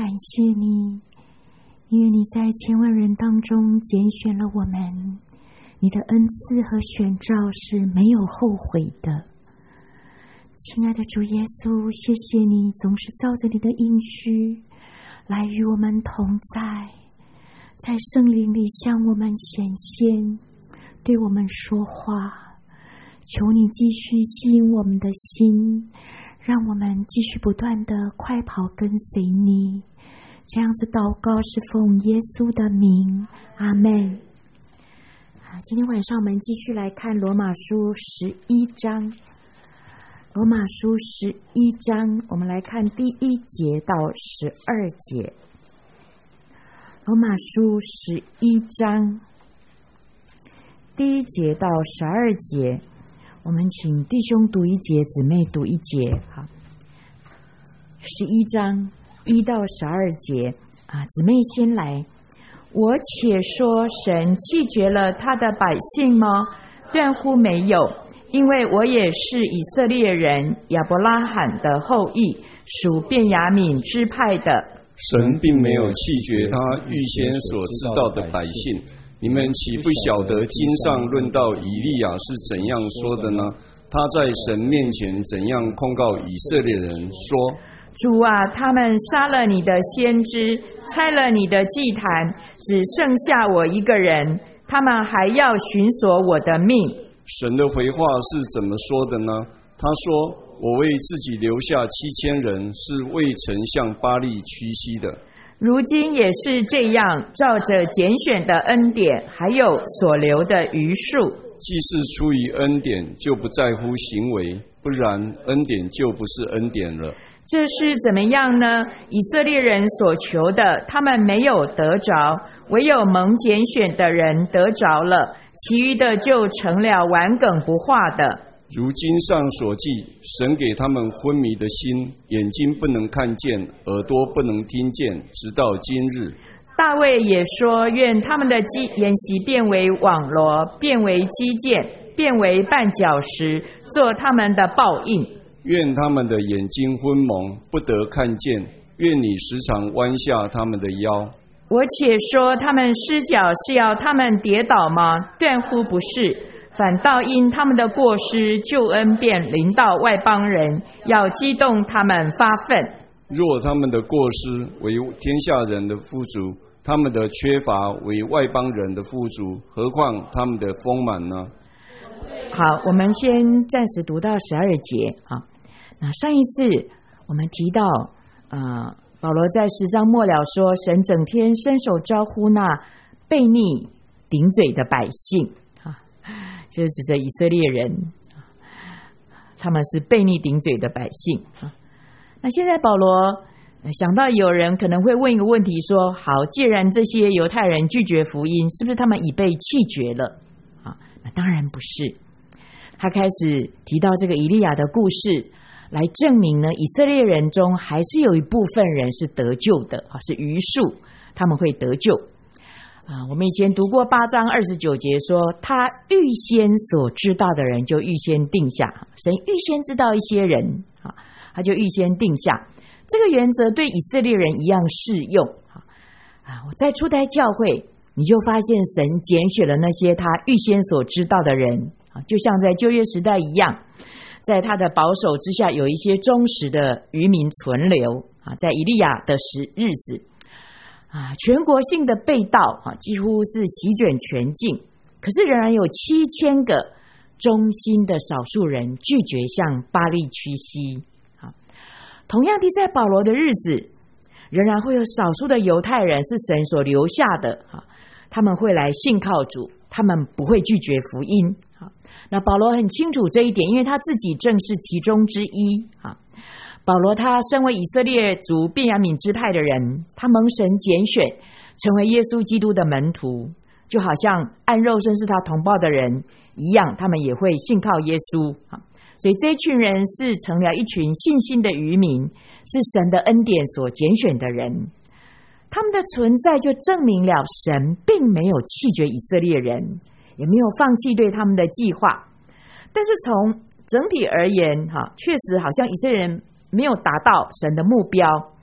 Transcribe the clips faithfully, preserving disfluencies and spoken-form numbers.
谢你，因为你在千万人当中拣选了我们，你的恩赐和选召是没有后悔的。亲爱的主耶稣，谢谢你总是照着你的应许来与我们同在，在圣灵里向我们显现，对我们说话。求你继续吸引我们的心，让我们继续不断的快跑跟随你。这样子祷告是奉耶稣的名，阿们。今天晚上我们继续来看罗马书十一章。罗马书十一章，我们来看第一节到十二节。罗马书十一章第一节到十二节，我们请弟兄读一节，姊妹读一节。好，十一章一到十二节啊，姊妹先来。我且说，神弃绝了他的百姓吗？断乎没有，因为我也是以色列人，亚伯拉罕的后裔，属便雅悯支派的。 神并没有弃绝他预先所知道的百姓。你们岂不晓得经上论到以利亚是怎样说的呢？他在神面前怎样控告以色列人说： 主啊，他们杀了你的先知，拆了你的祭坛，只剩下我一个人，他们还要寻索我的命。 神的回话是怎么说的呢？他说：我为自己留下七千人，是未曾向巴力屈膝的。 如今也是这样，照着拣选的恩典，还有所留的余数。 既是出于恩典，就不在乎行为，不然恩典就不是恩典了。 这是怎么样呢？以色列人所求的，他们没有得着，唯有蒙拣选的人得着了，其余的就成了顽梗不化的。 如经上所记，神给他们昏迷的心，眼睛不能看见，耳朵不能听见，直到今日。 大卫也说，愿他们的筵席变为网罗，变为基建，变为绊脚石，做他们的报应。 愿他们的眼睛昏蒙，不得看见，愿你时常弯下他们的腰。 我且说，他们失脚是要他们跌倒吗？断乎不是，反倒因他们的过失，救恩便临到外邦人，要激动他们发愤。 若他们的过失为天下人的富足，他们的缺乏为外邦人的富足，何况他们的丰满呢？ 好，我们先暂时读到十二节啊。那上一次我们提到，呃，保罗在十章末了说，神整天伸手招呼那悖逆顶嘴的百姓啊，就是指着以色列人，他们是悖逆顶嘴的百姓啊。那现在保罗想到有人可能会问一个问题说，好，既然这些犹太人拒绝福音，是不是他们已被弃绝了啊？那当然不是。他开始提到这个以利亚的故事，来证明呢，以色列人中还是有一部分人是得救的，是余数，他们会得救啊。我们以前读过八章二十九节说，他预先所知道的人就预先定下，神预先知道一些人啊，他就预先定下。这个原则对以色列人一样适用啊。我在初代教会，你就发现神拣选了那些他预先所知道的人啊，就像在旧约时代一样，在他的保守之下，有一些忠实的渔民存留啊。在以利亚的时日子啊，全国性的被盗啊，几乎是席卷全境，可是仍然有七千个忠心的少数人拒绝向巴力屈膝。同样的，在保罗的日子，仍然会有少数的犹太人是神所留下的，他们会来信靠主，他们不会拒绝福音。那保罗很清楚这一点，因为他自己正是其中之一。保罗他身为以色列族便雅悯支派的人，他蒙神拣选，成为耶稣基督的门徒，就好像按肉身是他同胞的人一样，他们也会信靠耶稣。所以这群人是成了一群信心的渔民，是神的恩典所拣选的人。他们的存在就证明了神并没有弃绝以色列人，也没有放弃对他们的计划。但是从整体而言，确实好像以色列人没有达到神的目标。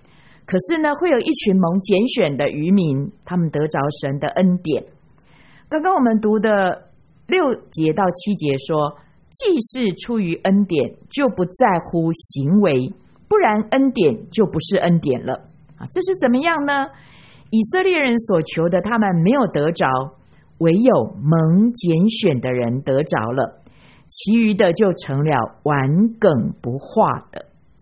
可是呢，会有一群蒙拣选的渔民，他们得着神的恩典。刚刚我们读的六节到七节说，既是出于恩典，就不在乎行为，不然恩典就不是恩典了啊！这是怎么样呢？以色列人所求的，他们没有得着，唯有蒙拣选的人得着了，其余的就成了顽梗不化的。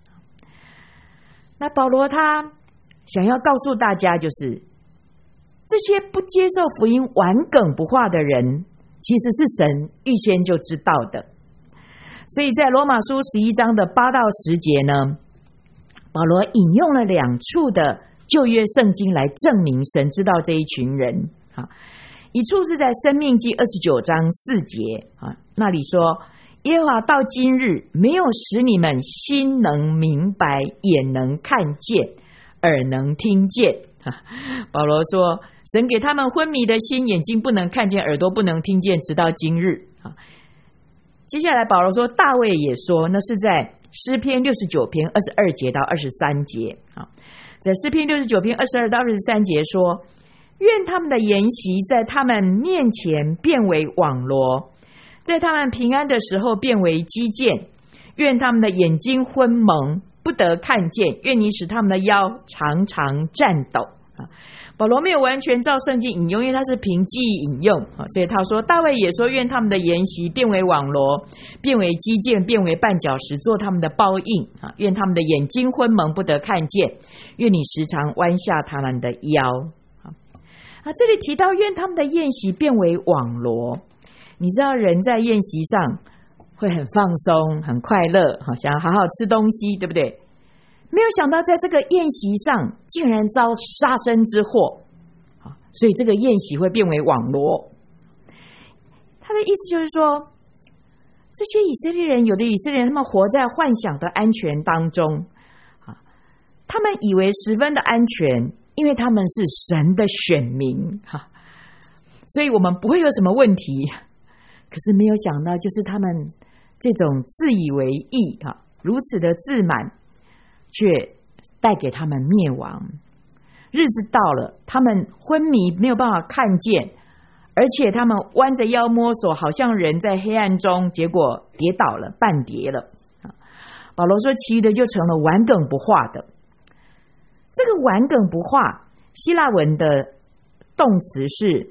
那保罗他想要告诉大家，就是这些不接受福音顽梗不化的人，其实是神预先就知道的。所以在罗马书十一章的八到十节呢，保罗引用了两处的旧约圣经来证明神知道这一群人。一处是在申命记二十九章四节，那里说，耶和华到今日没有使你们心能明白，眼能看见，耳能听见。保罗说，神给他们昏迷的心，眼睛不能看见，耳朵不能听见，直到今日。接下来保罗说，大卫也说，那是在诗篇六十九篇二十二节到二十三节。在诗篇六十九篇二十二到二十三节说，愿他们的筵席在他们面前变为网罗，在他们平安的时候变为基建，愿他们的眼睛昏蒙，不得看见，愿你使他们的腰常常颤抖。保罗没有完全照圣经引用，因为他是凭记忆引用，所以他说，大卫也说，愿他们的筵席变为网罗，变为基建，变为绊脚石，做他们的包印，愿他们的眼睛昏蒙，不得看见，愿你时常弯下他们的腰。啊，这里提到愿他们的宴席变为网罗，你知道人在宴席上会很放松很快乐，想要好好吃东西，对不对？没有想到在这个宴席上竟然遭杀身之祸，所以这个宴席会变为网罗。他的意思就是说，这些以色列人，有的以色列人他们活在幻想的安全当中，他们以为十分的安全，因为他们是神的选民，所以我们不会有什么问题。可是没有想到，就是他们这种自以为意，如此的自满，却带给他们灭亡。日子到了，他们昏迷，没有办法看见，而且他们弯着腰摸索，好像人在黑暗中，结果跌倒了，半跌了。保罗说，其余的就成了顽梗不化的。这个顽梗不化，希腊文的动词是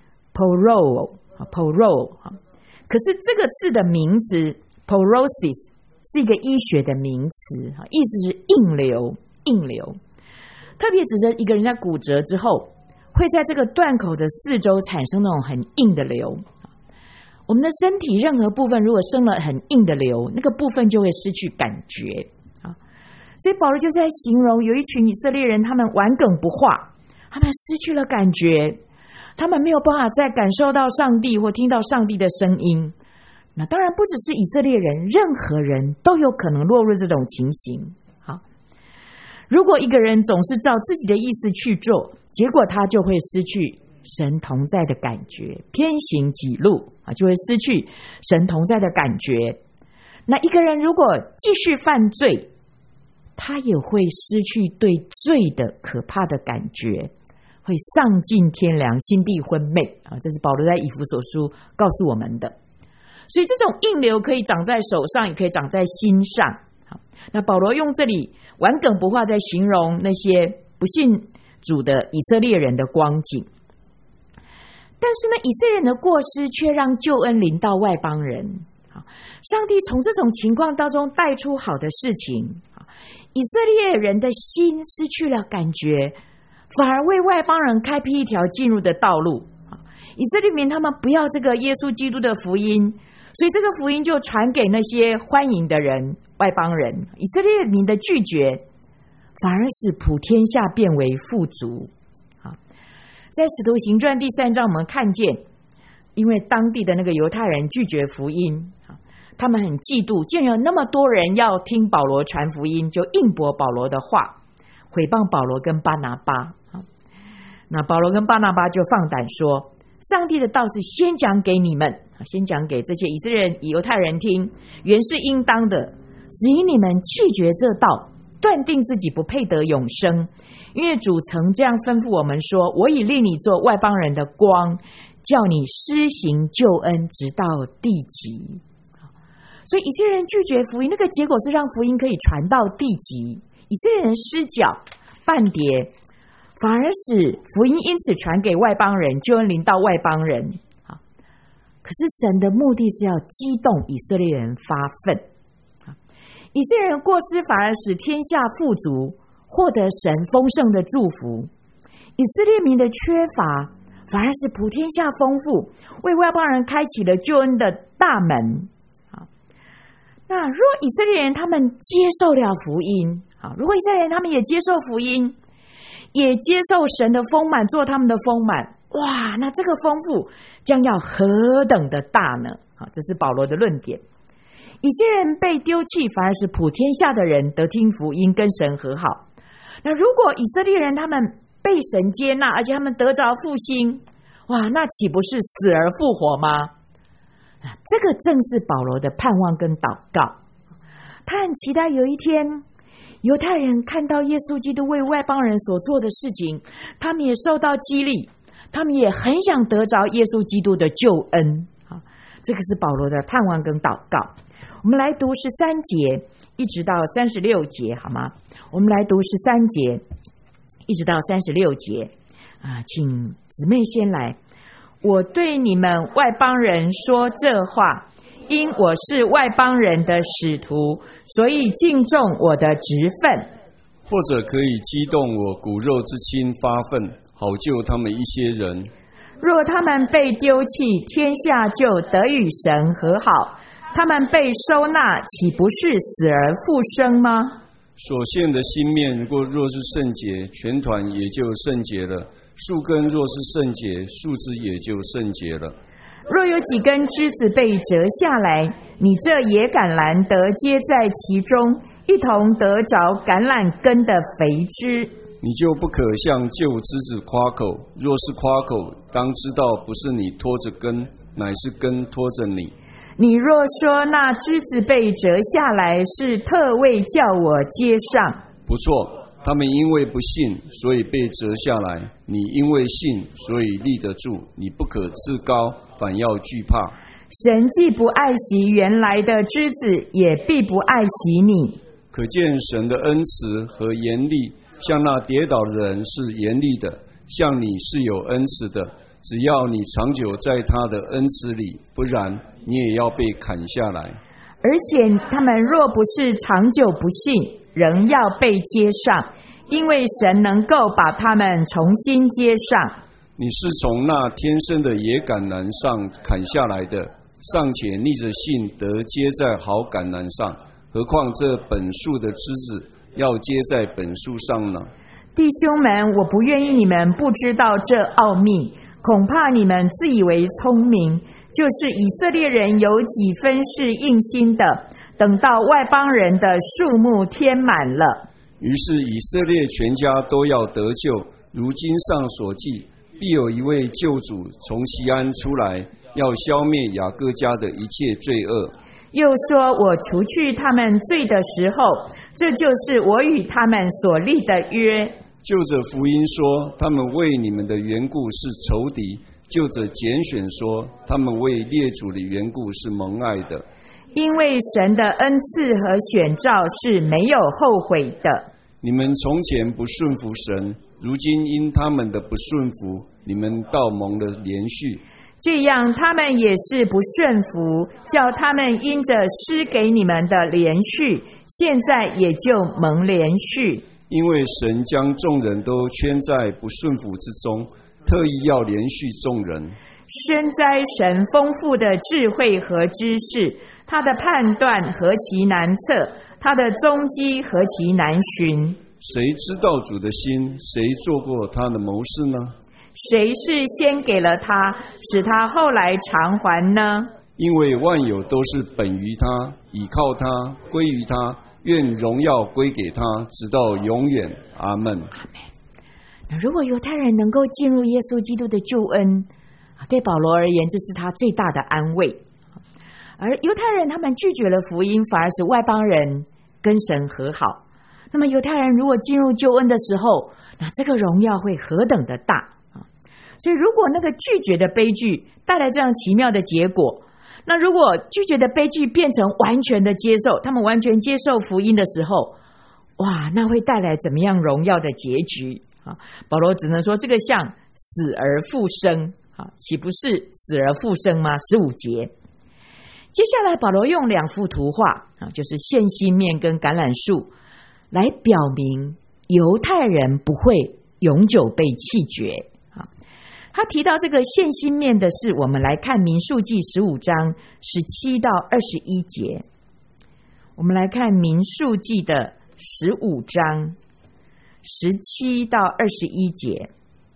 porou porou， 可是这个字的名字 porosis 是一个医学的名词，意思是硬流，硬流，特别指着一个人在骨折之后，会在这个断口的四周产生那种很硬的流。我们的身体任何部分如果生了很硬的流，那个部分就会失去感觉。所以保罗就在形容有一群以色列人，他们顽梗不化，他们失去了感觉，他们没有办法再感受到上帝或听到上帝的声音。那当然不只是以色列人，任何人都有可能落入这种情形。好，如果一个人总是照自己的意思去做，结果他就会失去神同在的感觉，偏行己路，就会失去神同在的感觉。那一个人如果继续犯罪，他也会失去对罪的可怕的感觉，会丧尽天良，心地昏昧啊！这是保罗在以弗所书告诉我们的。所以这种硬流可以长在手上，也可以长在心上。好，那保罗用这里顽梗不化在形容那些不信主的以色列人的光景。但是呢，以色列人的过失却让救恩临到外邦人。上帝从这种情况当中带出好的事情。以色列人的心失去了感觉，反而为外邦人开辟一条进入的道路。以色列民他们不要这个耶稣基督的福音，所以这个福音就传给那些欢迎的人，外邦人。以色列民的拒绝反而使普天下变为富足。在使徒行传第三章我们看见，因为当地的那个犹太人拒绝福音，他们很嫉妒，竟然有那么多人要听保罗传福音，就硬驳保罗的话，毁谤保罗跟巴拿巴。那保罗跟巴拿巴就放胆说，上帝的道是先讲给你们，先讲给这些以色列人、犹太人听，原是应当的，只因你们弃绝这道， 断定自己不配得永生，因为主曾这样吩咐我们说：“我已立你做外邦人的光，叫你施行救恩，直到地极。”所以以色列人拒绝福音，那个结果是让福音可以传到地极。以色列人失脚半跌，反而使福音因此传给外邦人，救恩临到外邦人。可是神的目的是要激动以色列人发愤，以色列人过失反而使天下富足，获得神丰盛的祝福。以色列民的缺乏反而是普天下丰富，为外邦人开启了救恩的大门。那若以色列人他们接受了福音，如果以色列人他们也接受福音，也接受神的丰满做他们的丰满，哇，那这个丰富将要何等的大呢？这是保罗的论点。以色列人被丢弃，反而是普天下的人得听福音，跟神和好。那如果以色列人他们被神接纳，而且他们得着复兴，哇，那岂不是死而复活吗？这个正是保罗的盼望跟祷告。他很期待有一天犹太人看到耶稣基督为外邦人所做的事情，他们也受到激励，他们也很想得着耶稣基督的救恩。这个是保罗的盼望跟祷告。我们来读十三节一直到三十六节好吗？我们来读十三节一直到三十六节啊，请姊妹先来。我对你们外邦人说这话，因我是外邦人的使徒，所以敬重我的职分。 或者可以激动我骨肉之亲发愤，好救他们一些人。 若他们被丢弃，天下就得与神和好；他们被收纳，岂不是死而复生吗？ 所献的新面若若是圣洁，全团也就圣洁了；树根若是圣洁，树枝也就圣洁了。 若有几根枝子被折下来，你这野橄榄得接在其中，一同得着橄榄根的肥枝。 你就不可向旧枝子夸口，若是夸口，当知道不是你拖着根，乃是根拖着你。 你若说那枝子被折下来是特为叫我接上， 不错，他们因为不信，所以被折下来；你因为信，所以立得住。你不可自高，反要惧怕。 神既不爱惜原来的枝子，也必不爱惜你。 可见神的恩慈和严厉，像那跌倒的人是严厉的，像你是有恩慈的。只要你长久在他的恩慈里，不然你也要被砍下来。 而且他们若不是长久不信，仍要被接上，因为神能够把他们重新接上。 你是从那天生的野橄榄上砍下来的，尚且逆着信得接在好橄榄上，何况这本树的枝子要接在本树上呢？ 弟兄们，我不愿意你们不知道这奥秘，恐怕你们自以为聪明，就是以色列人有几分是硬心的，等到外邦人的数目添满了。 于是以色列全家都要得救，如经上所记，必有一位救主从西安出来，要消灭雅各家的一切罪恶。 又说，我除去他们罪的时候，这就是我与他们所立的约。 就着福音说，他们为你们的缘故是仇敌；就着拣选说，他们为列祖的缘故是蒙爱的。 因为神的恩赐和选召是没有后悔的。 你们从前不顺服神，如今因他们的不顺服，你们倒蒙了连续。 这样他们也是不顺服，叫他们因着施给你们的连续，现在也就蒙连续。 因为神将众人都圈在不顺服之中，特意要连续众人。 深哉神丰富的智慧和知识，他的判断何其难测，他的踪迹何其难寻。 谁知道主的心？谁做过他的谋士呢？ 谁是先给了他，使他后来偿还呢？ 因为万有都是本于他，倚靠他，归于他，愿荣耀归给他，直到永远。阿们。阿们。 那如果犹太人能够进入耶稣基督的救恩，对保罗而言，这是他最大的安慰。而犹太人他们拒绝了福音，反而是外邦人跟神和好。 那么犹太人如果进入救恩的时候，那这个荣耀会何等的大啊！所以如果那个拒绝的悲剧带来这样奇妙的结果，那如果拒绝的悲剧变成完全的接受，他们完全接受福音的时候，哇，那会带来怎么样荣耀的结局啊？保罗只能说这个像死而复生啊，岂不是死而复生吗？十五节。接下来保罗用两幅图画啊，就是线心面跟橄榄树，来表明犹太人不会永久被弃绝啊。他提到这个线心面的是，我们来看民数记十五章十七到二十一节。我们来看民数记的十五章十七到二十一节。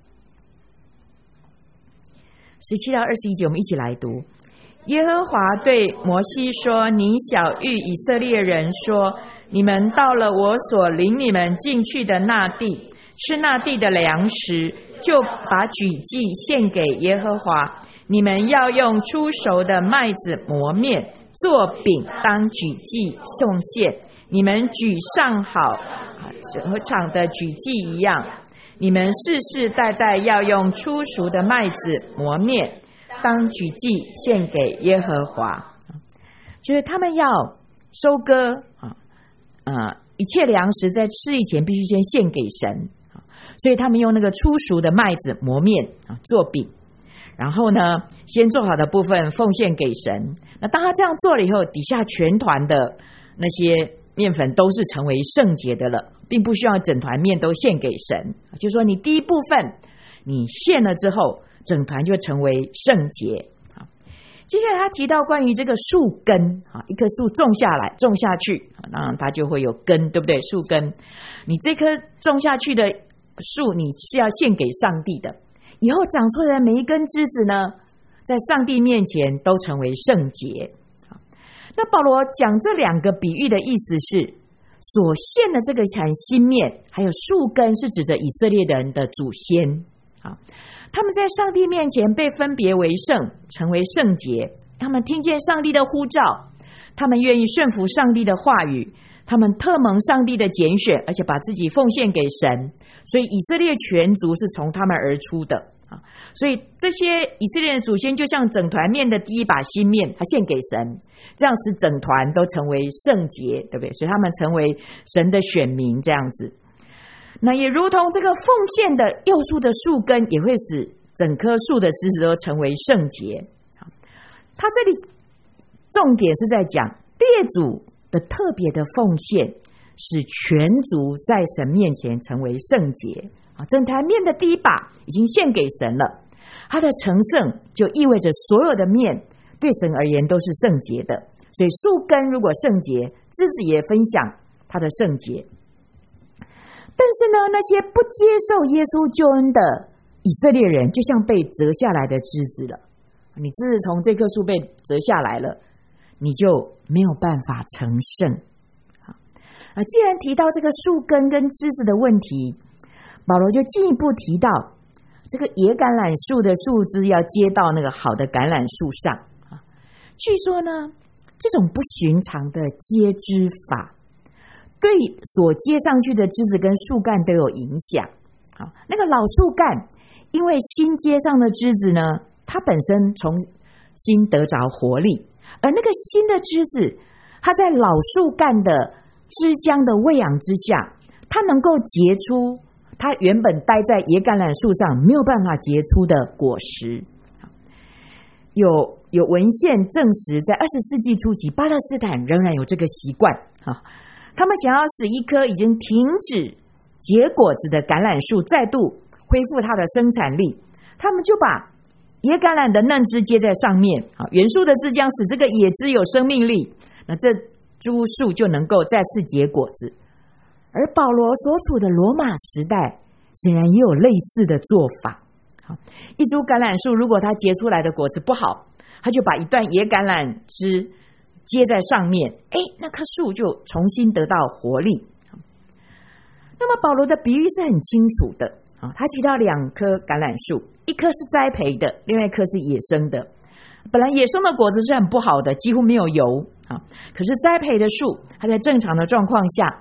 十七到二十一节，我们一起来读。耶和华对摩西说：你晓谕以色列人说，你们到了我所领你们进去的那地，吃那地的粮食，就把举祭献给耶和华。你们要用初熟的麦子磨面，做饼当举祭送献。你们举上好，和场的举祭一样。你们世世代代要用初熟的麦子磨面，当举祭献给耶和华。就是他们要收割啊，呃，一切粮食在吃以前必须先献给神，所以他们用那个初熟的麦子磨面啊做饼，然后呢，先做好的部分奉献给神。那当他这样做了以后，底下全团的那些面粉都是成为圣洁的了，并不需要整团面都献给神。就是说你第一部分你献了之后，整团就成为圣洁。接下来他提到关于这个树根，一棵树种下来种下去，那它就会有根，对不对？树根，你这棵种下去的树你是要献给上帝的，以后长出来的每一根枝子呢，在上帝面前都成为圣洁。那保罗讲这两个比喻的意思是，所献的这个产新面还有树根是指着以色列人的祖先，他们在上帝面前被分别为圣，成为圣洁。他们听见上帝的呼召，他们愿意顺服上帝的话语，他们特蒙上帝的拣选，而且把自己奉献给神。所以以色列全族是从他们而出的。所以这些以色列的祖先就像整团面的第一把新面，他献给神，这样使整团都成为圣洁，对不对？所以他们成为神的选民，这样子。那也如同这个奉献的幼树的树根，也会使整棵树的枝子都成为圣洁。他这里重点是在讲列祖的特别的奉献，使全族在神面前成为圣洁。整坛面的第一把已经献给神了，它的成圣就意味着所有的面对神而言都是圣洁的。所以树根如果圣洁，枝子也分享它的圣洁。但是呢，那些不接受耶稣救恩的以色列人，就像被折下来的枝子了。你枝子从这棵树被折下来了，你就没有办法成圣。啊，既然提到这个树根跟枝子的问题，保罗就进一步提到，这个野橄榄树的树枝要接到那个好的橄榄树上。据说呢，这种不寻常的接枝法，对所接上去的枝子跟树干都有影响。好，那个老树干因为新接上的枝子呢，它本身重新得着活力，而那个新的枝子，它在老树干的枝浆的喂养之下，它能够结出它原本待在野橄榄树上没有办法结出的果实。有有文献证实，在二十世纪初期，巴勒斯坦仍然有这个习惯啊。他们想要使一棵已经停止结果子的橄榄树再度恢复它的生产力，他们就把野橄榄的嫩枝接在上面，原树的枝浆使这个野枝有生命力，那这株树就能够再次结果子。而保罗所处的罗马时代显然也有类似的做法。一株橄榄树如果它结出来的果子不好，他就把一段野橄榄枝接在上面，诶，那棵树就重新得到活力。那么保罗的比喻是很清楚的，他提到两棵橄榄树，一棵是栽培的，另外一棵是野生的。本来野生的果子是很不好的，几乎没有油，可是栽培的树，它在正常的状况下，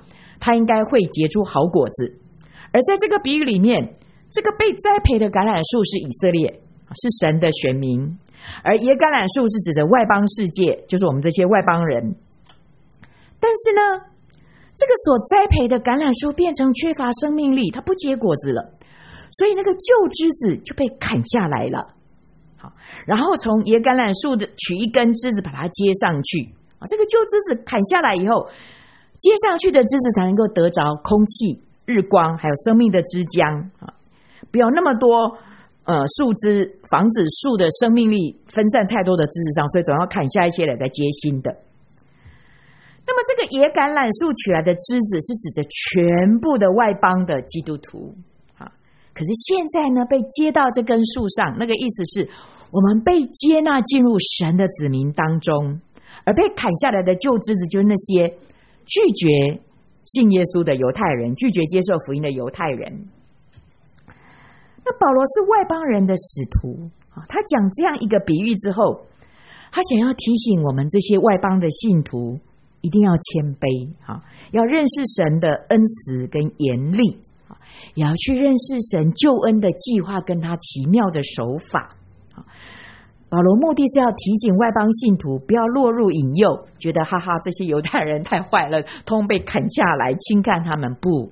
它应该会结出好果子。而在这个比喻里面，这个被栽培的橄榄树是以色列，是神的选民，而野橄榄树是指的外邦世界，就是我们这些外邦人。但是呢，这个所栽培的橄榄树变成缺乏生命力，它不结果子了，所以那个旧枝子就被砍下来了。好，然后从野橄榄树的取一根枝子把它接上去，这个旧枝子砍下来以后，接上去的枝子才能够得着空气、日光还有生命的枝浆，不要那么多呃树枝，防止树的生命力分散太多的枝子上，所以总要砍下一些来再接新的。那么这个野橄榄树取来的枝子是指着全部的外邦的基督徒，可是现在呢，被接到这根树上，那个意思是我们被接纳进入神的子民当中，而被砍下来的旧枝子就是那些拒绝信耶稣的犹太人，拒绝接受福音的犹太人。那保罗是外邦人的使徒，他讲这样一个比喻之后，他想要提醒我们这些外邦的信徒一定要谦卑，要认识神的恩慈跟严厉，也要去认识神救恩的计划跟他奇妙的手法。保罗目的是要提醒外邦信徒不要落入引诱，觉得哈哈这些犹太人太坏了，通被砍下来轻看他们。不，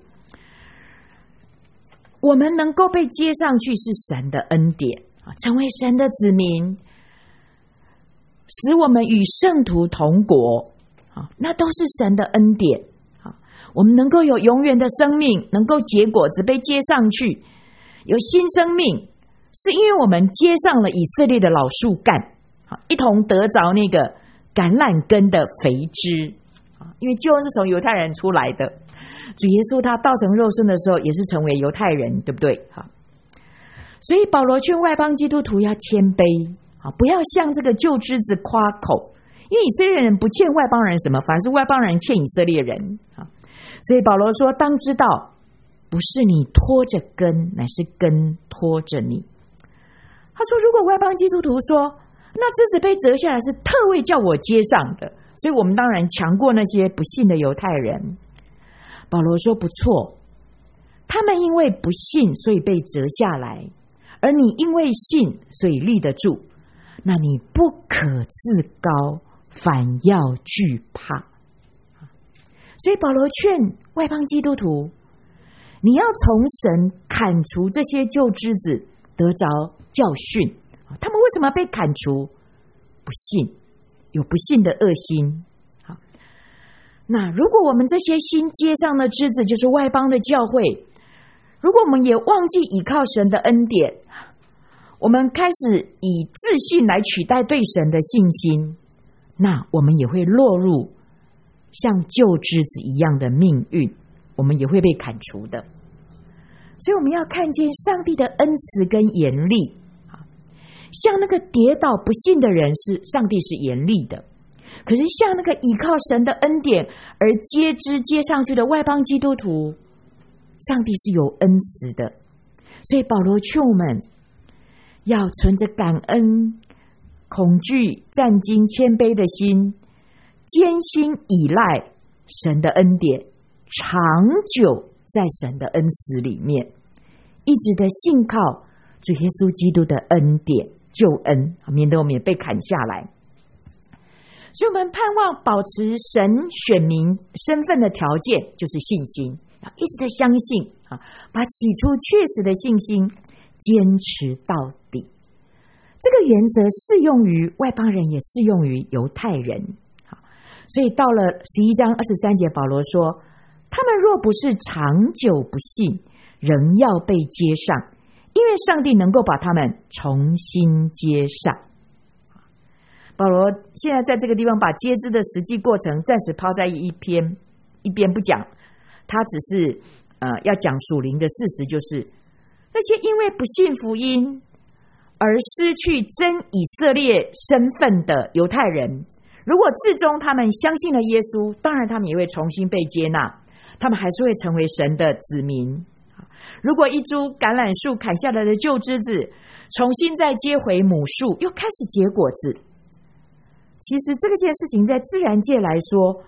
我们能够被接上去是神的恩典，成为神的子民，使我们与圣徒同国，那都是神的恩典。我们能够有永远的生命，能够结果子，被接上去有新生命，是因为我们接上了以色列的老树干，一同得着那个橄榄根的肥枝。因为救恩是从犹太人出来的，主耶稣他道成肉身的时候也是成为犹太人，对不对？所以保罗劝外邦基督徒要谦卑，不要向这个旧枝子夸口，因为以色列人不欠外邦人什么，反而是外邦人欠以色列人。所以保罗说，当知道不是你拖着根，乃是根拖着你。他说如果外邦基督徒说那枝子被折下来是特为叫我接上的，所以我们当然强过那些不信的犹太人。保罗说不错，他们因为不信所以被折下来，而你因为信所以立得住，那你不可自高，反要惧怕。所以保罗劝外邦基督徒，你要从神砍除这些旧枝子，得着教训。他们为什么被砍除？不信，有不信的恶心。好，那如果我们这些新接上的枝子就是外邦的教会，如果我们也忘记倚靠神的恩典，我们开始以自信来取代对神的信心，那我们也会落入像旧枝子一样的命运，我们也会被砍除的。所以我们要看见上帝的恩慈跟严厉，像那个跌倒不信的人是上帝是严厉的，可是像那个倚靠神的恩典而接枝接上去的外邦基督徒，上帝是有恩慈的。所以保罗劝我们要存着感恩、恐惧、战兢、谦卑的心，艰辛依赖神的恩典，长久在神的恩慈里面，一直的信靠主耶稣基督的恩典救恩，免得我们也被砍下来。所以我们盼望保持神选民身份的条件就是信心，要一直的相信，把起初确实的信心坚持到底。这个原则适用于外邦人，也适用于犹太人。所以到了十一章二十三节，保罗说，他们若不是长久不信，仍要被接上，因为上帝能够把他们重新接上。保罗现在在这个地方把接枝的实际过程暂时抛在一边一边不讲，他只是呃要讲属灵的事实，就是那些因为不信福音而失去真以色列身份的犹太人，如果至终他们相信了耶稣，当然他们也会重新被接纳，他们还是会成为神的子民。如果一株橄榄树砍下来的旧枝子重新再接回母树，又开始结果子，其实这个件事情在自然界来说，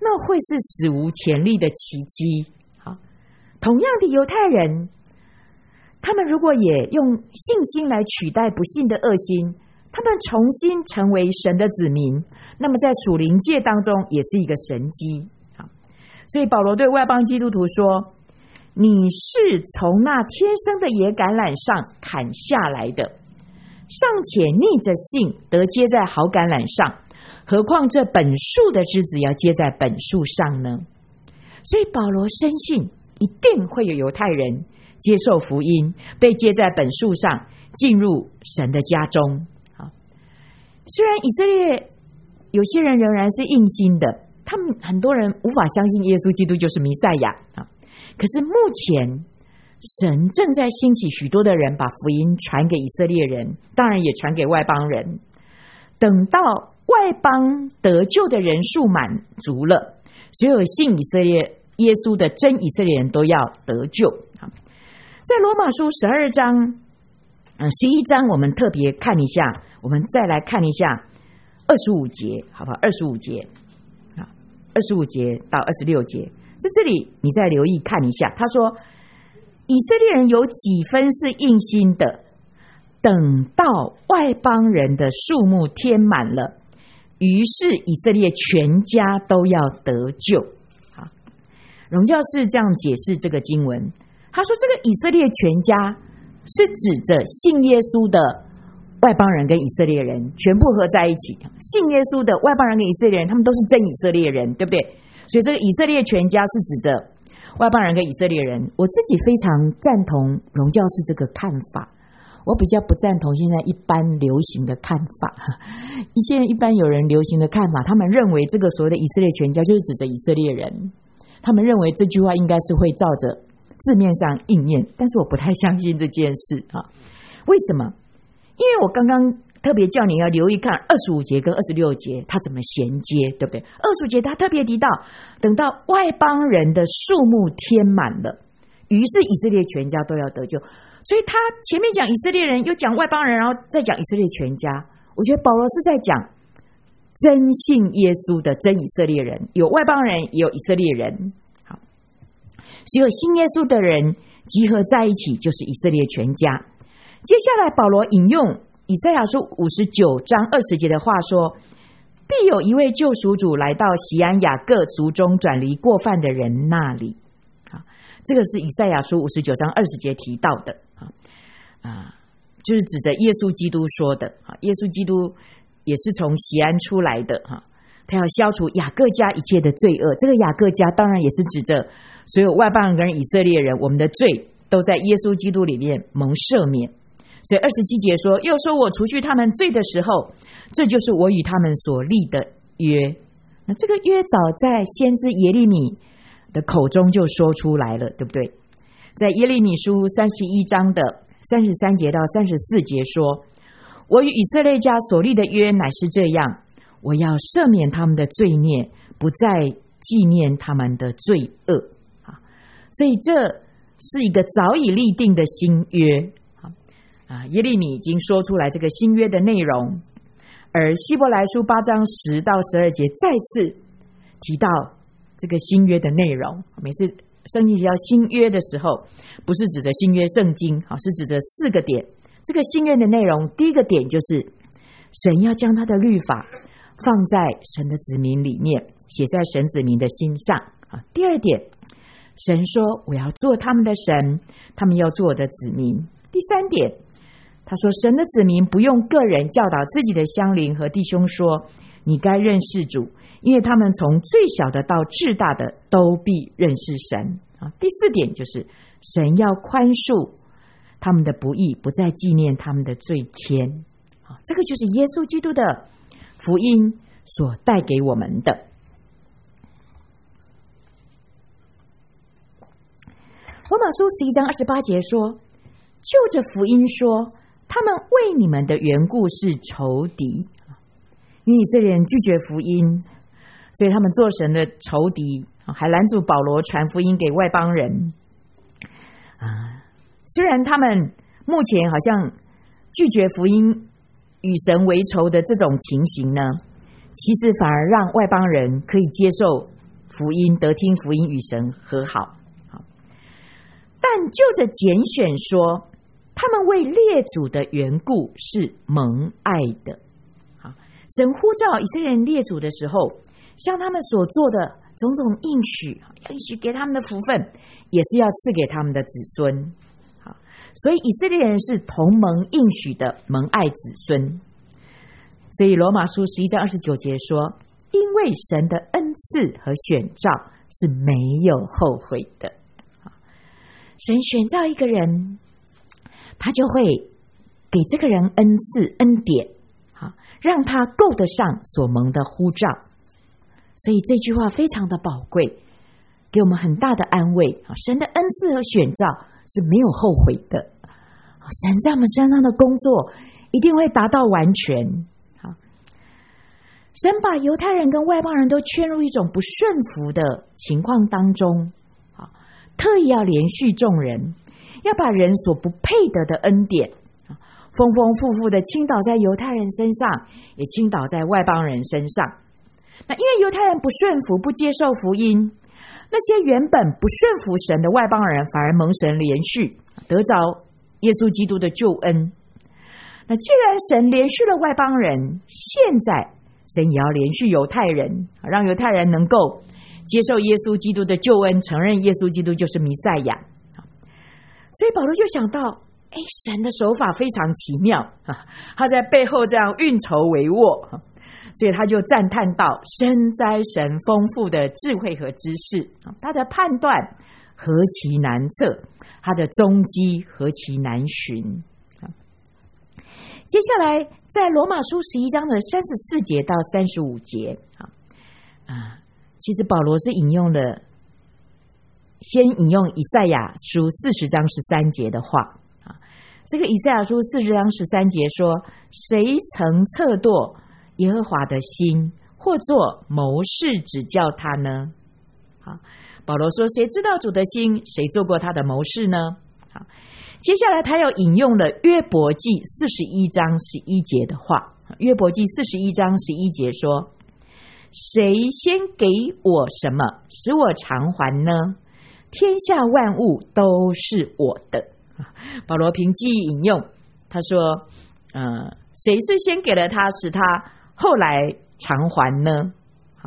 那会是史无前例的奇迹。好，同样的犹太人，他们如果也用信心来取代不信的恶心，他们重新成为神的子民，那么在属灵界当中也是一个神迹。好，所以保罗对外邦基督徒说，你是从那天生的野橄榄上砍下来的，尚且逆着信得接在好橄榄上，何况这本树的枝子要接在本树上呢？所以保罗深信一定会有犹太人接受福音，被接在本树上，进入神的家中。好，虽然以色列有些人仍然是硬心的，他们很多人无法相信耶稣基督就是弥赛亚啊。可是目前神正在兴起许多的人把福音传给以色列人，当然也传给外邦人。等到外邦得救的人数满足了，所有信以色列耶稣的真以色列人都要得救。在罗马书十二章嗯，十一章我们特别看一下，我们再来看一下二十五节，好不好？二十五节啊，二十五节到二十六节，在这里你再留意看一下。他说，以色列人有几分是硬心的，等到外邦人的数目填满了，于是以色列全家都要得救。好，荣教士这样解释这个经文，他说这个以色列全家是指着信耶稣的外邦人跟以色列人全部合在一起，信耶稣的外邦人跟以色列人他们都是真以色列人，对不对？所以这个以色列全家是指着外邦人跟以色列人。我自己非常赞同荣教士这个看法，我比较不赞同现在一般流行的看法。现在一般有人流行的看法，他们认为这个所谓的以色列全家就是指着以色列人，他们认为这句话应该是会照着字面上应验，但是我不太相信这件事啊。为什么？因为我刚刚特别叫你要留意看二十五节跟二十六节它怎么衔接，对不对？二十五节他特别提到，等到外邦人的数目填满了，于是以色列全家都要得救。所以他前面讲以色列人，又讲外邦人，然后再讲以色列全家。我觉得保罗是在讲真信耶稣的真以色列人，有外邦人也有以色列人。好，所有信耶稣的人集合在一起就是以色列全家。接下来保罗引用以赛亚书五十九章二十节的话说，必有一位救赎主来到锡安雅各族中转离过犯的人那里。这个是以赛亚书五十九章二十节提到的啊，就是指着耶稣基督说的啊。耶稣基督也是从锡安出来的哈，他要消除雅各家一切的罪恶。这个雅各家当然也是指着所有外邦人跟以色列人，我们的罪都在耶稣基督里面蒙赦免。所以二十七节说，又说我除去他们罪的时候，这就是我与他们所立的约。那这个约早在先知耶利米的口中就说出来了，对不对？在耶利米书三十一章的三十三节到三十四节说，我与以色列家所立的约乃是这样，我要赦免他们的罪孽，不再纪念他们的罪恶。所以这是一个早已立定的新约啊，耶利米已经说出来这个新约的内容，而希伯来书八章十到十二节再次提到这个新约的内容。每次圣经提到新约的时候，不是指着新约圣经，是指着四个点。这个新约的内容，第一个点就是神要将他的律法放在神的子民里面，写在神子民的心上。第二点，神说我要做他们的神，他们要做我的子民。第三点，他说神的子民不用个人教导自己的乡邻和弟兄说，你该认识主，因为他们从最小的到至大的都必认识神。第四点就是神要宽恕他们的不义，不再纪念他们的罪愆。这个就是耶稣基督的福音所带给我们的。罗马书十一章二十八节说，就着福音说，他们为你们的缘故是仇敌。因为以色列人拒绝福音，所以他们做神的仇敌，还拦阻保罗传福音给外邦人。啊，虽然他们目前好像拒绝福音与神为仇的这种情形呢，其实反而让外邦人可以接受福音，得听福音，与神和好。但就着拣选说，他们为列祖的缘故是蒙爱的。神呼召以色列人列祖的时候，向他们所做的种种应许，应许给他们的福分，也是要赐给他们的子孙。所以以色列人是同蒙应许的蒙爱子孙。所以罗马书十一章二十九节说，因为神的恩赐和选召是没有后悔的。神选召一个人，他就会给这个人恩赐恩典，让他够得上所蒙的呼召。所以这句话非常的宝贵，给我们很大的安慰。神的恩赐和选召是没有后悔的，神在我们身上的工作一定会达到完全。神把犹太人跟外邦人都圈入一种不顺服的情况当中，特意要连续众人，要把人所不配得的恩典丰丰富富的倾倒在犹太人身上，也倾倒在外邦人身上。那因为犹太人不顺服，不接受福音，那些原本不顺服神的外邦人反而蒙神连续得着耶稣基督的救恩。那既然神连续了外邦人，现在神也要连续犹太人，让犹太人能够接受耶稣基督的救恩，承认耶稣基督就是弥赛亚。所以保罗就想到，哎，神的手法非常奇妙，他在背后这样运筹帷幄，所以他就赞叹到，深哉神丰富的智慧和知识，他的判断何其难测，他的踪迹何其难寻。接下来在罗马书十一章的三十四节到三十五节，啊，其实保罗是引用了，先引用以赛亚书四十章十三节的话。这个以赛亚书四十章十三节说，谁曾测度耶和华的心，或作谋士指教他呢？好，保罗说，谁知道主的心，谁做过他的谋士呢？好，接下来他又引用了约伯记四十一章十一节的话。约伯记四十一章十一节说，谁先给我什么，使我偿还呢？天下万物都是我的。保罗凭记忆引用，他说，呃，谁是先给了他，使他后来偿还呢？好，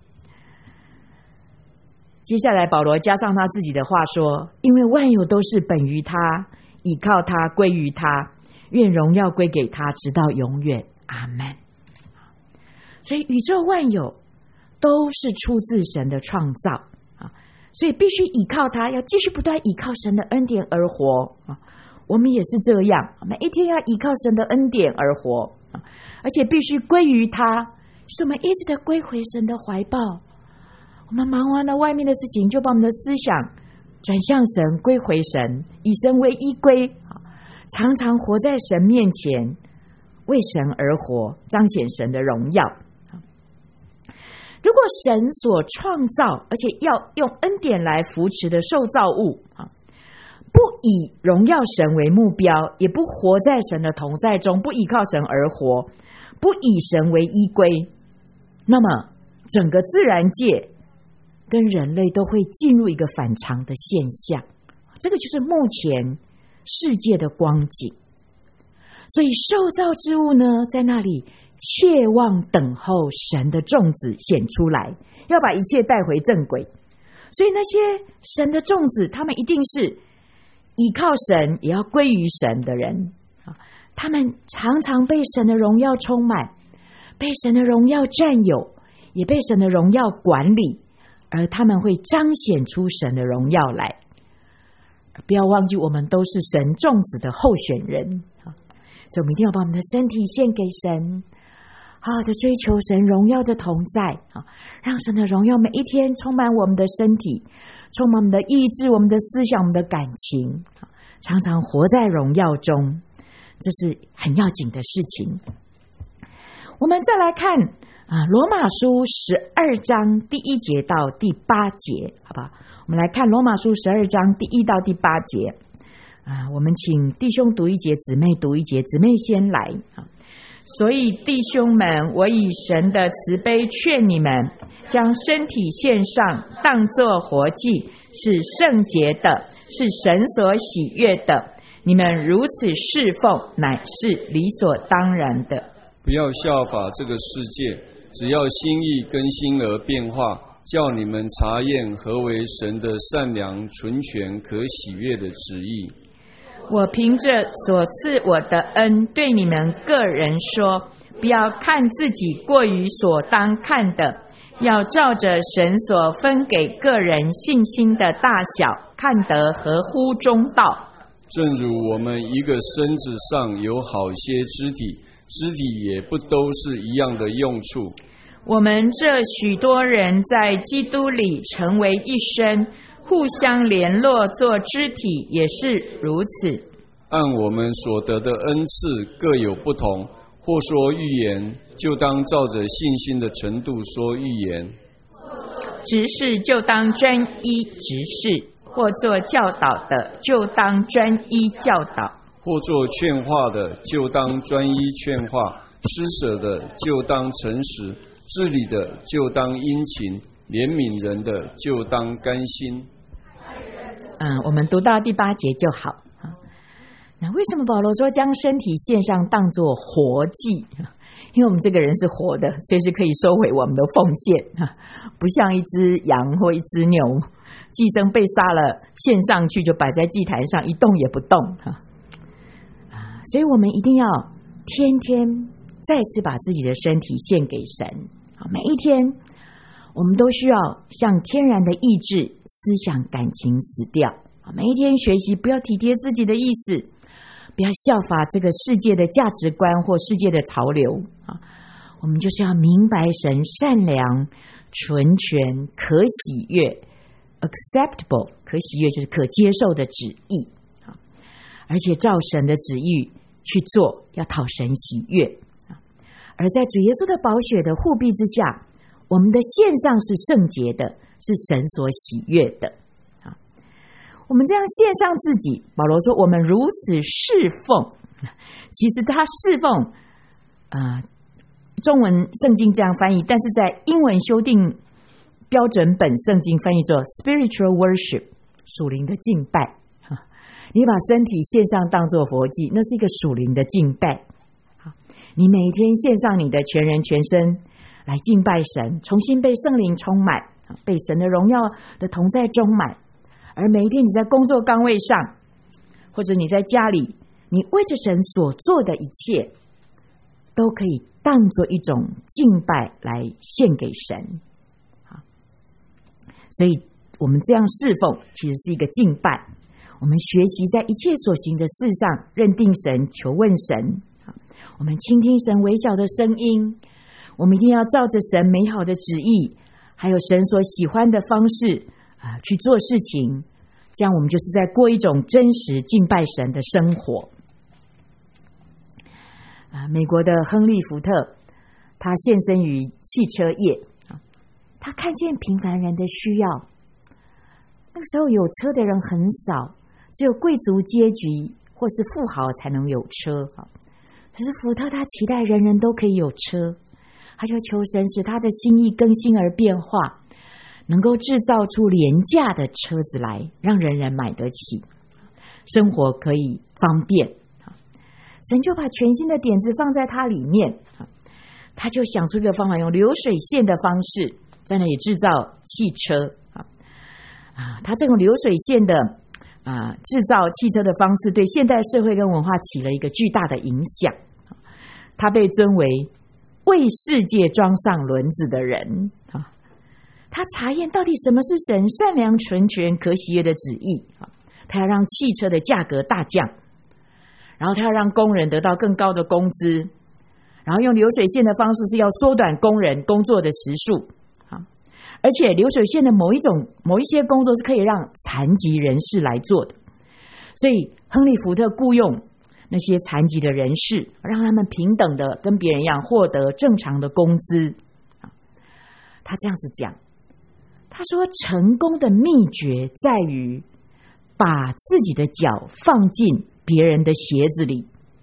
接下来保罗加上他自己的话说，因为万有都是本于他，倚靠他，归于他，愿荣耀归给他，直到永远。阿们。所以宇宙万有都是出自神的创造，所以必须倚靠他，要继续不断倚靠神的恩典而活。我们也是这样，每一天要倚靠神的恩典而活，而且必须归于他，就是我们一直的归回神的怀抱。我们忙完了外面的事情，就把我们的思想转向神，归回神，以神为依归，常常活在神面前，为神而活，彰显神的荣耀。如果神所创造，而且要用恩典来扶持的受造物，不以荣耀神为目标，也不活在神的同在中，不依靠神而活，不以神为依归，那么整个自然界跟人类都会进入一个反常的现象。这个就是目前世界的光景。所以受造之物呢，在那里切望等候神的种子显出来，要把一切带回正轨。所以那些神的种子，他们一定是依靠神也要归于神的人，他们常常被神的荣耀充满，被神的荣耀占有，也被神的荣耀管理，而他们会彰显出神的荣耀来。不要忘记，我们都是神种子的候选人，所以我们一定要把我们的身体献给神，好好的追求神荣耀的同在，让神的荣耀每一天充满我们的身体，充满我们的意志，我们的思想，我们的感情，常常活在荣耀中，这是很要紧的事情。我们再来看啊，罗马书十二章第一节到第八节，好不好？我们来看罗马书十二章第一到第八节啊，我们请弟兄读一节，姊妹读一节，姊妹先来啊。 所以弟兄们，我以神的慈悲劝你们，将身体献上，当作活祭，是圣洁的，是神所喜悦的。你们如此侍奉，乃是理所当然的。 不要效法这个世界，只要心意更新而变化，叫你们察验何为神的善良、纯全、可喜悦的旨意。 我凭着所赐我的恩，对你们个人说，不要看自己过于所当看的，要照着神所分给个人信心的大小，看得合乎中道。 正如我们一个身子上有好些肢体，肢体也不都是一样的用处。 我们这许多人在基督里成为一身，互相联络做肢体，也是如此。 按我们所得的恩赐各有不同，或说预言，就当照着信心的程度说预言； 执事就当专一执事，或做教导的就当专一教导； 或做劝化的就当专一劝化；施舍的就当诚实；治理的就当殷勤；怜悯人的就当甘心。 嗯，我们读到第八节就好。那为什么保罗说将身体献上当作活祭？因为我们这个人是活的，随时可以收回我们的奉献，不像一只羊或一只牛，祭牲被杀了献上去就摆在祭坛上一动也不动。所以我们一定要天天再次把自己的身体献给神。每一天我们都需要向天然的意志、思想、感情死掉。每一天学习不要体贴自己的意思，不要效法这个世界的价值观或世界的潮流。我们就是要明白神善良、纯全、可喜悦 acceptable， 可喜悦就是可接受的旨意，而且照神的旨意去做，要讨神喜悦。而在主耶稣的宝血的护庇之下，我们的献上是圣洁的，是神所喜悦的。我们这样献上自己，保罗说我们如此侍奉，其实他侍奉、呃、中文圣经这样翻译，但是在英文修订标准本圣经翻译作 spiritual worship， 属灵的敬拜。你把身体献上当作活祭，那是一个属灵的敬拜。你每天献上你的全人全身来敬拜神，重新被圣灵充满，被神的荣耀的同在充满。而每一天你在工作岗位上，或者你在家里，你为着神所做的一切，都可以当作一种敬拜来献给神。所以我们这样侍奉其实是一个敬拜。我们学习在一切所行的事上认定神，求问神，我们倾听神微小的声音，我们一定要照着神美好的旨意，还有神所喜欢的方式啊，去做事情，这样我们就是在过一种真实敬拜神的生活。啊，美国的亨利·福特，他现身于汽车业，他看见平凡人的需要。那个时候有车的人很少，只有贵族阶级或是富豪才能有车。可是福特他期待人人都可以有车，他就求神使他的心意更新而变化，能够制造出廉价的车子来，让人人买得起，生活可以方便。神就把全新的点子放在他里面，他就想出一个方法，用流水线的方式在那里制造汽车。啊，他这种流水线的啊制造汽车的方式，对现代社会跟文化起了一个巨大的影响。他被尊为为世界装上轮子的人。他查验到底什么是神善良、纯全、可喜悦的旨意。他要让汽车的价格大降，然后他要让工人得到更高的工资，然后用流水线的方式是要缩短工人工作的时数。而且流水线的某一种某一些工作是可以让残疾人士来做的，所以亨利·福特雇用那些残疾的人士，让他们平等的跟别人一样获得正常的工资。他这样子讲，他说成功的秘诀在于把自己的脚放进别人的鞋子里，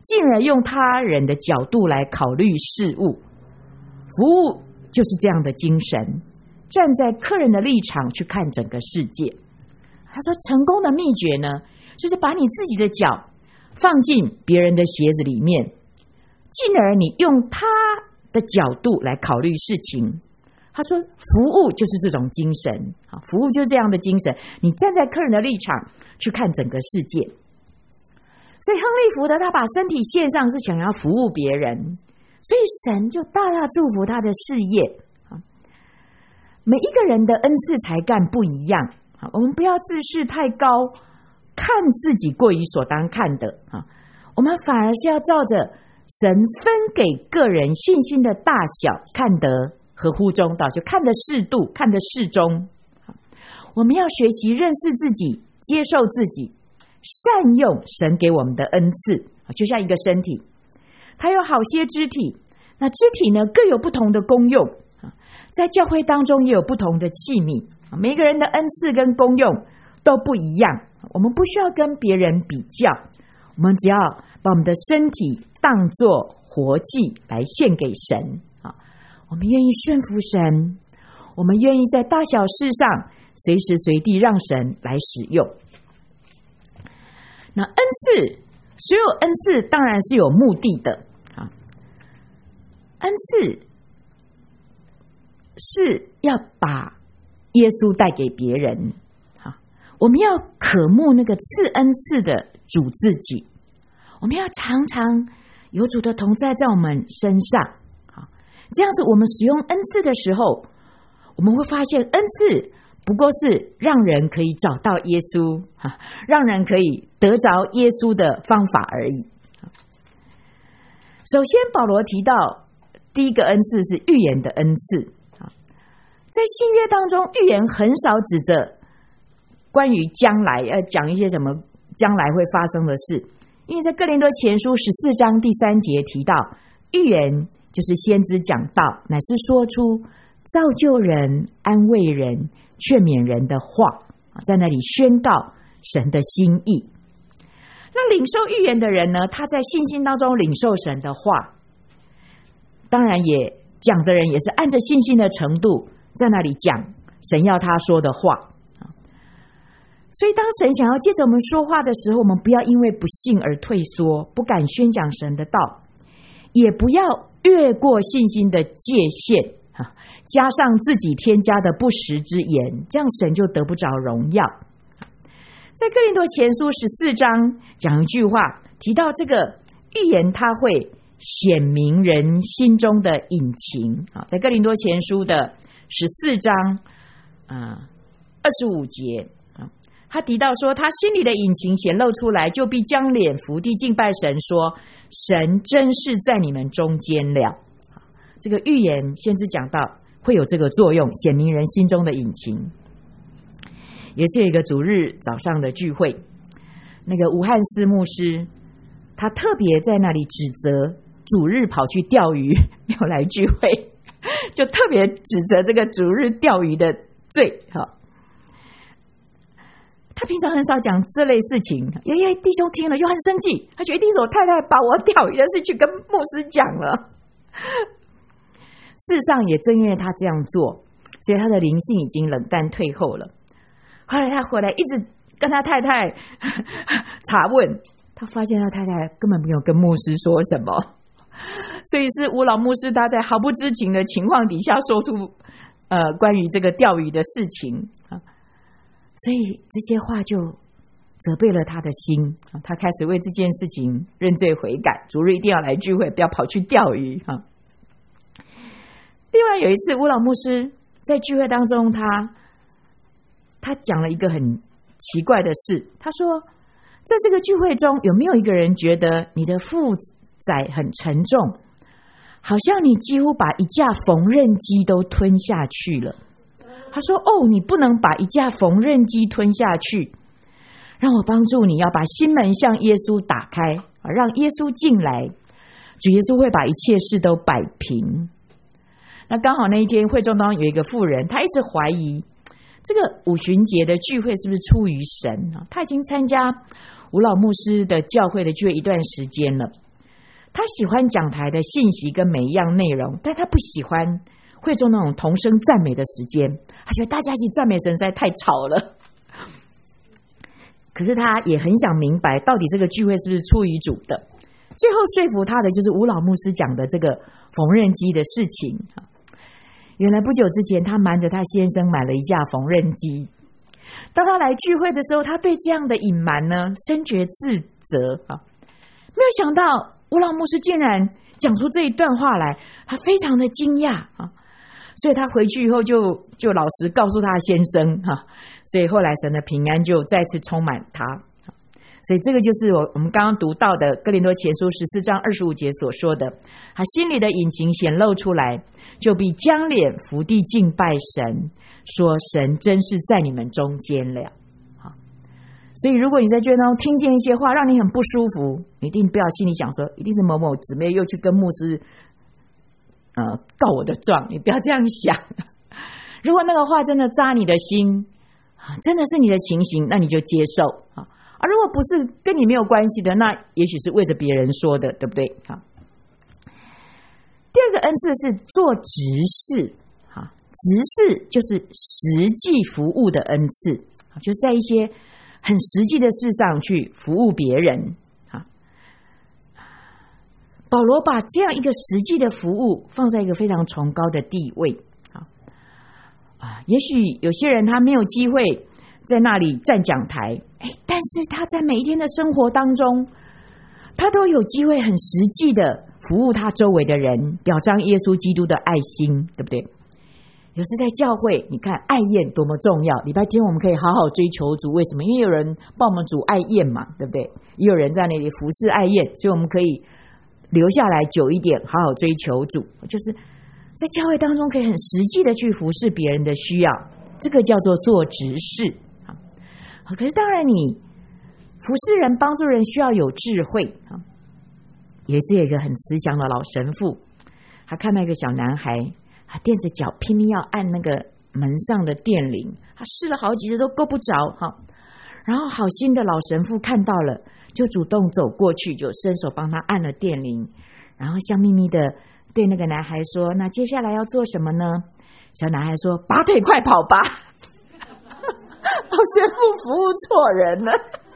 进而用他人的角度来考虑事物。服务就是这样的精神，站在客人的立场去看整个世界。他说成功的秘诀呢，就是把你自己的脚放进别人的鞋子里面，进而你用他的角度来考虑事情。他说服务就是这种精神，服务就是这样的精神，你站在客人的立场去看整个世界。所以亨利福德他把身体献上是想要服务别人，所以神就大大祝福他的事业。每一个人的恩赐才干不一样，我们不要自视太高，看自己过于所当看的，我们反而是要照着神分给个人信心的大小看得合乎中道，就看得适度，看得适中。我们要学习认识自己，接受自己，善用神给我们的恩赐，就像一个身体，它有好些肢体，那肢体呢各有不同的功用，在教会当中也有不同的器皿，每个人的恩赐跟功用都不一样，我们不需要跟别人比较，我们只要把我们的身体当作活祭来献给神。我们愿意顺服神，我们愿意在大小事上随时随地让神来使用。那恩赐，所有恩赐当然是有目的的，恩赐是要把耶稣带给别人，我们要渴慕那个赐恩赐的主自己，我们要常常有主的同在在我们身上，这样子我们使用恩赐的时候，我们会发现恩赐不过是让人可以找到耶稣，让人可以得着耶稣的方法而已。首先保罗提到第一个恩赐是预言的恩赐，在新约当中预言很少指着关于将来要讲一些什么将来会发生的事，因为在哥林多前书十四章第三节提到预言就是先知讲道，乃是说出造就人、安慰人、劝勉人的话，在那里宣告神的心意。那领受预言的人呢，他在信心当中领受神的话，当然也讲的人也是按着信心的程度在那里讲神要他说的话。所以当神想要借着我们说话的时候，我们不要因为不信而退缩，不敢宣讲神的道，也不要越过信心的界限，加上自己添加的不实之言，这样神就得不着荣耀。在哥林多前书十四章讲一句话，提到这个预言它会显明人心中的隐情，在哥林多前书的十四章二十五节，他提到说他心里的隐情显露出来，就必将脸伏地敬拜神，说神真是在你们中间了。这个预言先知讲到会有这个作用，显明人心中的隐情。也是有一个主日早上的聚会，那个吴汉斯牧师他特别在那里指责主日跑去钓鱼没有来聚会，就特别指责这个主日钓鱼的罪。他平常很少讲这类事情，爷爷弟兄听了就很生气，他觉得一定是我太太把我钓鱼的事去跟牧师讲了。事实上也正因为他这样做，所以他的灵性已经冷淡退后了。后来他回来一直跟他太太查问，他发现他太太根本没有跟牧师说什么，所以是吴老牧师他在毫不知情的情况底下说出呃关于这个钓鱼的事情，所以这些话就责备了他的心，他开始为这件事情认罪悔改，主日一定要来聚会，不要跑去钓鱼。另外有一次吴老牧师在聚会当中，他他讲了一个很奇怪的事，他说在这个聚会中有没有一个人觉得你的负载很沉重，好像你几乎把一架缝纫机都吞下去了。他说哦，你不能把一架缝纫机吞下去，让我帮助你，要把心门向耶稣打开，让耶稣进来，主耶稣会把一切事都摆平。那刚好那一天会中当中有一个妇人，她一直怀疑这个五旬节的聚会是不是出于神，她已经参加吴老牧师的教会的聚会一段时间了， 他喜欢讲台的信息跟每一样内容，但他不喜欢会做那种同声赞美的时间，他觉得大家一起赞美神实在太吵了。可是他也很想明白，到底这个聚会是不是出于主的。最后说服他的就是吴老牧师讲的这个缝纫机的事情。原来不久之前，他瞒着他先生买了一架缝纫机。当他来聚会的时候，他对这样的隐瞒呢，深觉自责啊。没有想到吴老牧师竟然讲出这一段话来，他非常的惊讶啊。所以他回去以后就就老实告诉他先生哈，所以后来神的平安就再次充满他。所以这个就是我我们刚刚读到的哥林多前书十四章二十五节所说的，他心里的隐情显露出来，就必将脸伏地敬拜神，说神真是在你们中间了。好，所以如果你在聚会当中听见一些话让你很不舒服，你一定不要心里想说一定是某某姊妹又去跟牧师呃告我的状，你不要这样想。如果那个话真的扎你的心，真的是你的情形，那你就接受啊。啊，如果不是跟你没有关系的，那也许是为着别人说的，对不对？好，第二个恩赐是做执事，好，执事就是实际服务的恩赐，就在一些很实际的事上去服务别人。好，保罗把这样一个实际的服务放在一个非常崇高的地位。好啊，也许有些人他没有机会在那里站讲台，但是他在每一天的生活当中，他都有机会很实际的服务他周围的人，表彰耶稣基督的爱心，对不对？有时在教会，你看爱宴多么重要，礼拜天我们可以好好追求主，为什么？因为有人帮我们煮爱宴嘛，对不对？也有人在那里服侍爱宴，所以我们可以留下来久一点，好好追求主，就是在教会当中可以很实际的去服侍别人的需要，这个叫做做执事。可是当然你服侍人帮助人需要有智慧。有一次有一个很慈祥的老神父，他看到一个小男孩，他踮着脚拼命要按那个门上的电铃，他试了好几次都够不着。然后好心的老神父看到了，就主动走过去，就伸手帮他按了电铃，然后笑眯眯的对那个男孩说，那接下来要做什么呢？小男孩说，拔腿快跑吧。老神父服务错人了。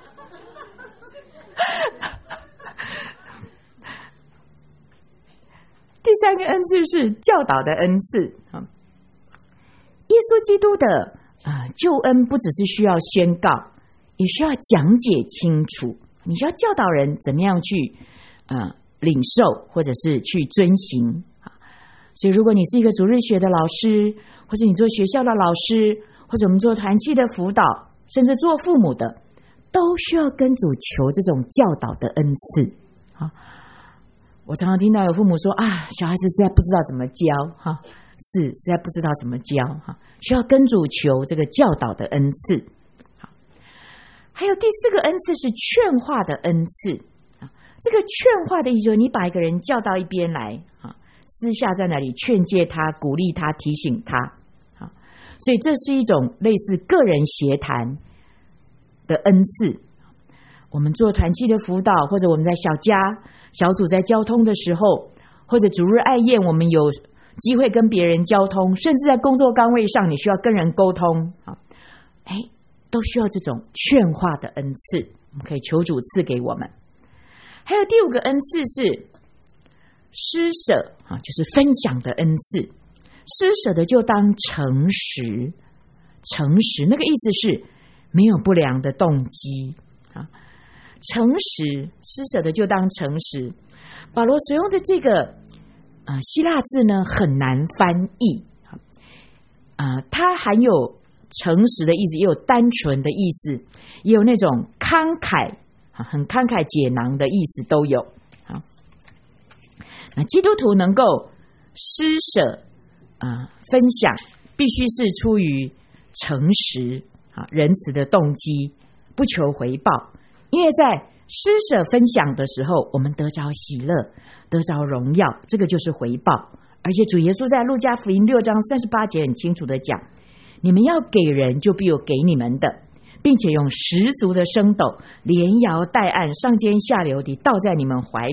第三个恩赐是教导的恩赐。耶稣基督的、呃、救恩不只是需要宣告，也需要讲解清楚，你需要教导人怎么样去、呃、领受或者是去遵行。所以如果你是一个主日学的老师，或者你做学校的老师，或者我们做团契的辅导，甚至做父母的，都需要跟主求这种教导的恩赐。我常常听到有父母说啊，小孩子实在不知道怎么教，是实在不知道怎么教，需要跟主求这个教导的恩赐。还有第四个恩赐是劝化的恩赐。这个劝化的意思，你把一个人叫到一边来，私下在那里劝诫他，鼓励他，提醒他。所以这是一种类似个人协谈的恩赐。我们做团契的辅导，或者我们在小家小组在交通的时候，或者主日爱宴，我们有机会跟别人交通，甚至在工作岗位上你需要跟人沟通，哎，都需要这种劝化的恩赐，我们可以求主赐给我们。还有第五个恩赐是施舍，就是分享的恩赐。施舍的就当诚实，诚实那个意思是没有不良的动机啊。诚实，施舍的就当诚实。保罗所用的这个、呃、希腊字呢很难翻译啊、呃，它含有诚实的意思，也有单纯的意思，也有那种慷慨、啊、很慷慨解囊的意思都有。好，那基督徒能够施舍啊，分享必须是出于诚实啊、仁慈的动机，不求回报。因为在施舍分享的时候，我们得着喜乐，得着荣耀，这个就是回报。而且主耶稣在路加福音六章三十八节很清楚的讲，你们要给人，就必有给你们的，并且用十足的升斗，连摇带按，上尖下流地倒在你们怀里。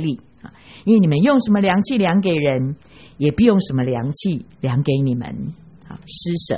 因为你们用什么量器量给人，也必用什么量器量给你们。施舍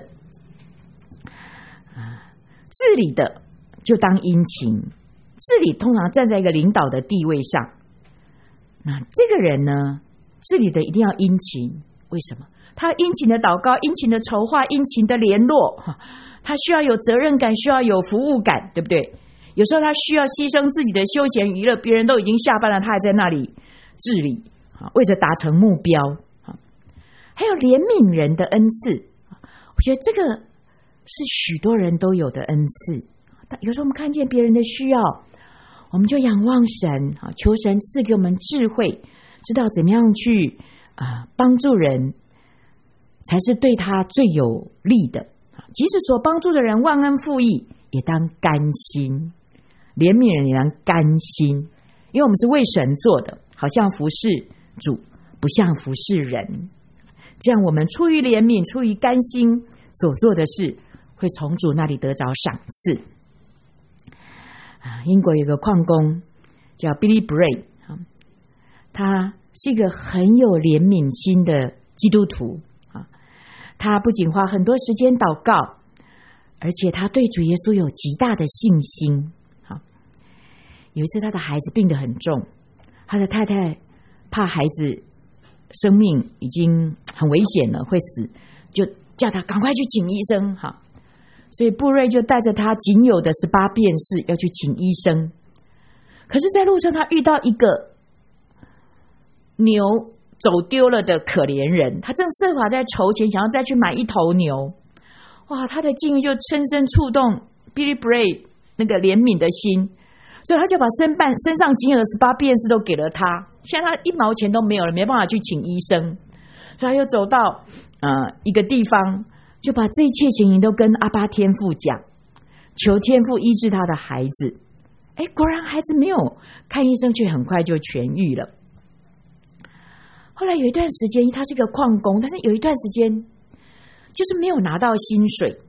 治理的就当殷勤，治理通常站在一个领导的地位上，那这个人呢，治理的一定要殷勤。为什么？他殷勤的祷告，殷勤的筹划，殷勤的联络，他需要有责任感，需要有服务感，对不对？有时候他需要牺牲自己的休闲娱乐，别人都已经下班了，他还在那里治理，为着达成目标。还有怜悯人的恩赐，我觉得这个是许多人都有的恩赐。有时候我们看见别人的需要，我们就仰望神，求神赐给我们智慧，知道怎么样去啊帮助人，才是对他最有利的。即使所帮助的人忘恩负义，也当甘心。怜悯人也当甘心，因为我们是为神做的，好像服侍主，不像服侍人。这样我们出于怜悯，出于甘心所做的事，会从主那里得着赏赐。啊，英国有个矿工叫 Billy Bray， 他是一个很有怜悯心的基督徒。他不仅花很多时间祷告，而且他对主耶稣有极大的信心。有一次他的孩子病得很重，他的太太怕孩子生命已经很危险了，会死，就叫他赶快去请医生。好，所以布瑞就带着他仅有的十八便士要去请医生。可是在路上他遇到一个牛走丢了的可怜人，他正设法在筹钱想要再去买一头牛。哇，他的境遇就深深触动 Billy Bray 那个怜悯的心，所以他就把身半身上仅有的十八便士都给了他。现在他一毛钱都没有了，没办法去请医生，所以他又走到呃一个地方，就把这一切情形都跟阿爸天父讲，求天父医治他的孩子。哎，果然孩子没有看医生，却很快就痊愈了。后来有一段时间，他是一个矿工，但是有一段时间就是没有拿到薪水，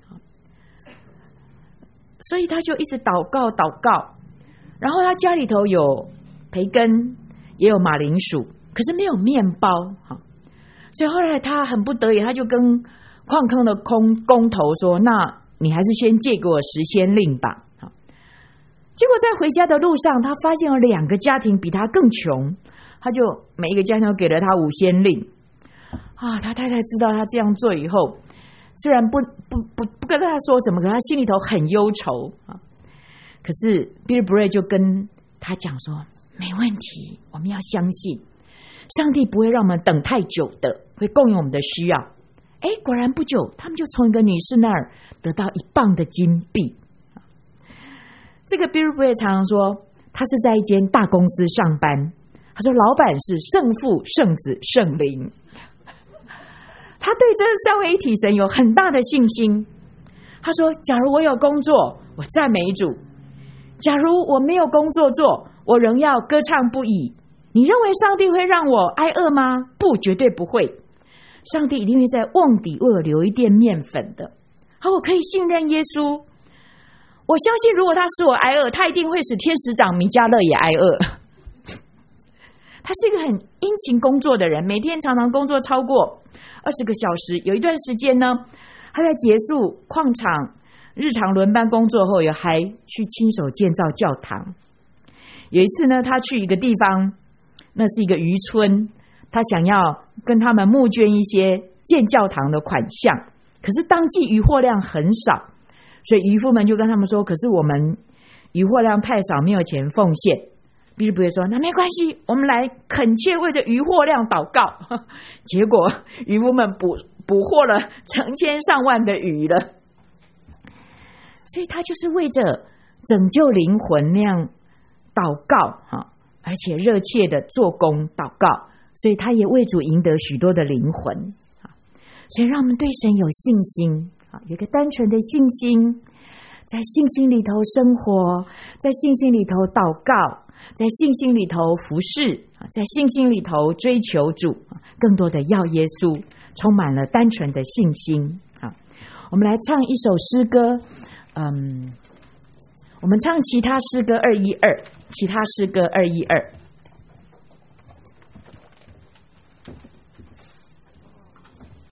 所以他就一直祷告祷告。然后他家里头有培根，也有马铃薯，可是没有面包。所以后来他很不得已，他就跟矿坑的工工头说，那你还是先借给我十先令吧。结果在回家的路上，他发现有两个家庭比他更穷，他就每一个家庭都给了他五先令。啊，他太太知道他这样做以后，虽然不不不不跟他说什么，可他心里头很忧愁啊。可是 Billy Bray 就跟他讲说，没问题，我们要相信上帝不会让我们等太久的，会供应我们的需要。哎，果然不久，他们就从一个女士那儿得到一磅的金币。这个 Billy Bray 常常说，他是在一间大公司上班。他说，老板是圣父、圣子、圣灵。他对这三位一体神有很大的信心。他说，假如我有工作，我赞美主；假如我没有工作做，我仍要歌唱不已。你认为上帝会让我挨饿吗？不，绝对不会。上帝一定会在瓮底为我留一垫面粉的。好，我可以信任耶稣。我相信如果他使我挨饿，他一定会使天使长弥迦勒也挨饿。他是一个很殷勤工作的人，每天常常工作超过二十个小时。有一段时间呢，他在结束矿场日常轮班工作后，也还去亲手建造教堂。有一次呢，他去一个地方，那是一个渔村，他想要跟他们募捐一些建教堂的款项，可是当季渔获量很少，所以渔夫们就跟他们说，可是我们渔获量太少，没有钱奉献。比如不会说，那没关系，我们来恳切为着渔获量祷告。结果渔夫们捕捕获了成千上万的鱼了。所以他就是为着拯救灵魂那样祷告，而且热切的做工祷告，所以他也为主赢得许多的灵魂。所以让我们对神有信心，有一个单纯的信心，在信心里头生活，在信心里头祷告，在信心里头服侍，在信心里头追求主，更多的要耶稣，充满了单纯的信心。我们来唱一首诗歌，嗯，我们唱其他诗歌二一二，其他诗歌二一二。